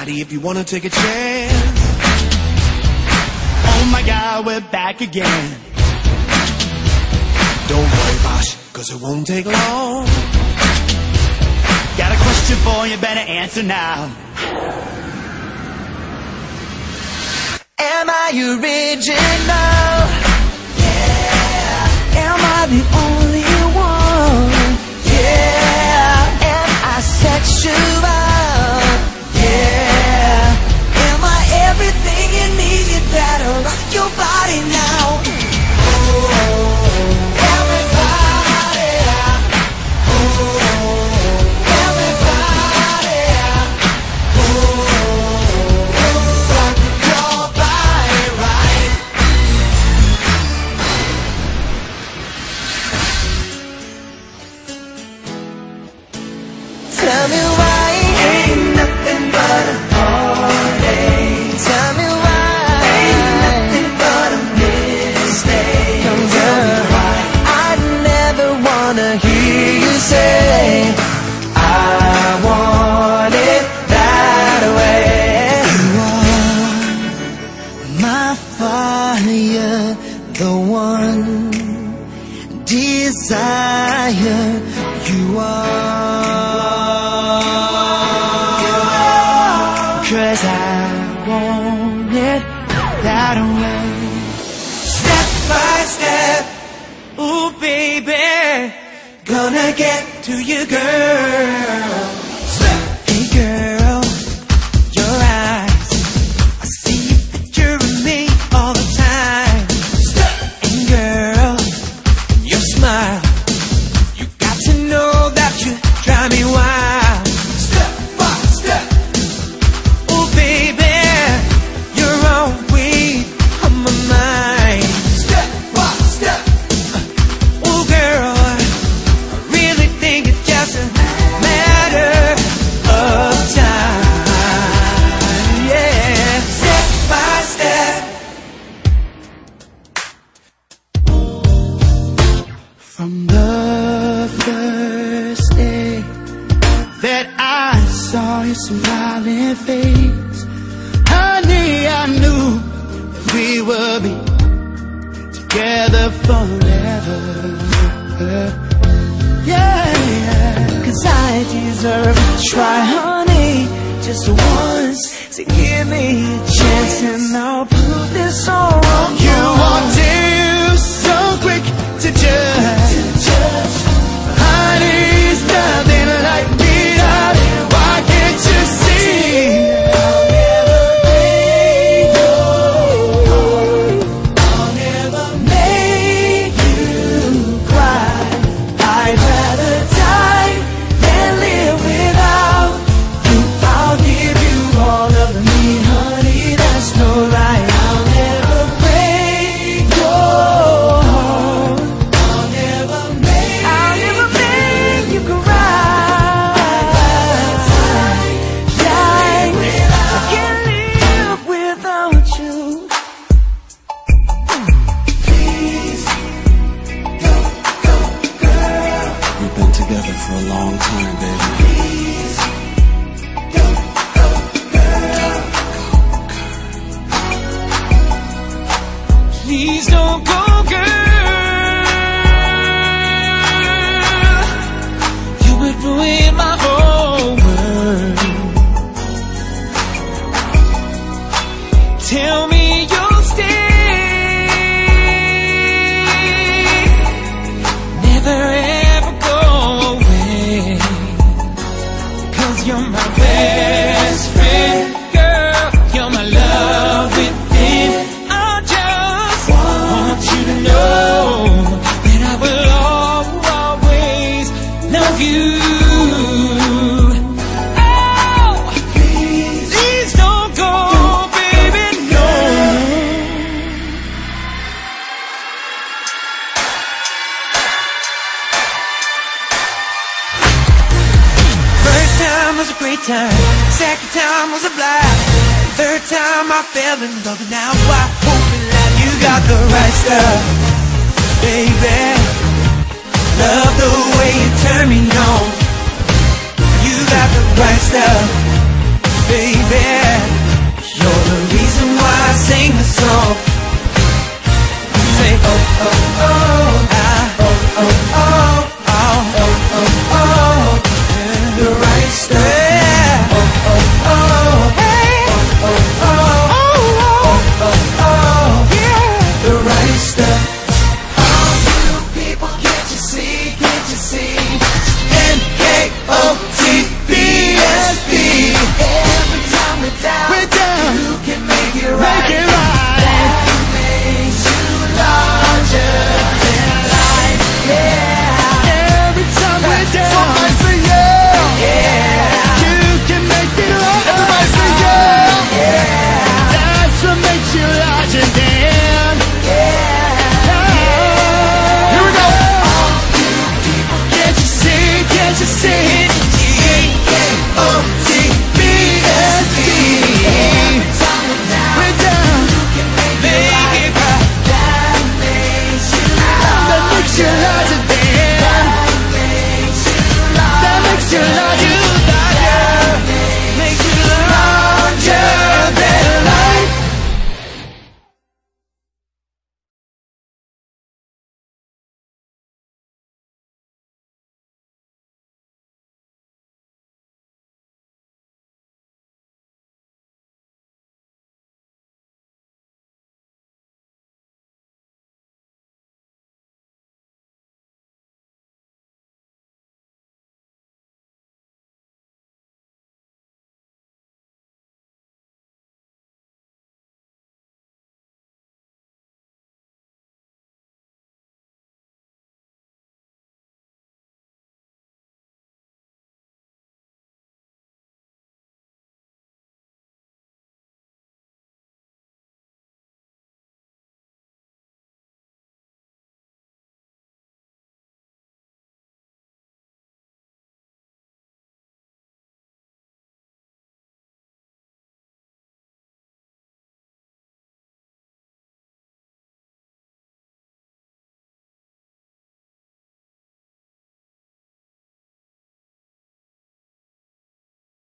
anybody if you wanna take a chance. Oh my God, we're back again. Don't worry, boss, cause it won't take long. Got a question for you, better answer now. Am I original? Yeah. Am I the only one? Yeah. Am I sexual? Yeah. Am I everything you need? You better rock your body now. Tell me why ain't nothing but a heartache. Tell me why ain't nothing but a mistake. Tell me why I never wanna hear you say I want it that way. You are my fire, the one desire. You are. 'Cause I want it that way. Step by step, ooh baby, gonna get to you, girl. Hey girl, your eyes, I see a picture of me all the time. And girl, your smile, you got to know that you drive me wild. From the first day that I saw your smiling face, honey, I knew we would be together forever. Yeah, 'cause I deserve a try, honey, just once. So give me a chance and I'll prove this all wrong. You are too so quick to judge. Honey's nothing like me. Why can't you see? I'll never make you. I'll never make you cry. I'd rather die than live without you. I'll give you all of me, honey. That's no lie. I'll never break your heart. I'll never make you cry. I can't live without you. Please, go, girl. We've been together for a long time, baby. Please, go, girl. Please don't go, girl. You would ruin my whole world. Tell me you'll stay, never ever go away. 'Cause you're my best friend, girl. You're my love within. I just want you to know that I will always love you. Oh, please don't go, baby, no. First time was a great time, second time was a blast, third time I fell in love, and now I hope in life you got the right stuff, baby. Love the way you turn me on. You got the right stuff, baby. baby. You're the reason why I sing the song. Say oh oh oh, ah, oh oh oh, oh oh oh oh, yeah. The right stuff. Yeah. Oh oh oh, hey. Oh oh oh, oh oh oh, oh yeah. The right stuff. All you people, can't you see? Can't you see? NKOTBSB. Every time we're down, you can make it right.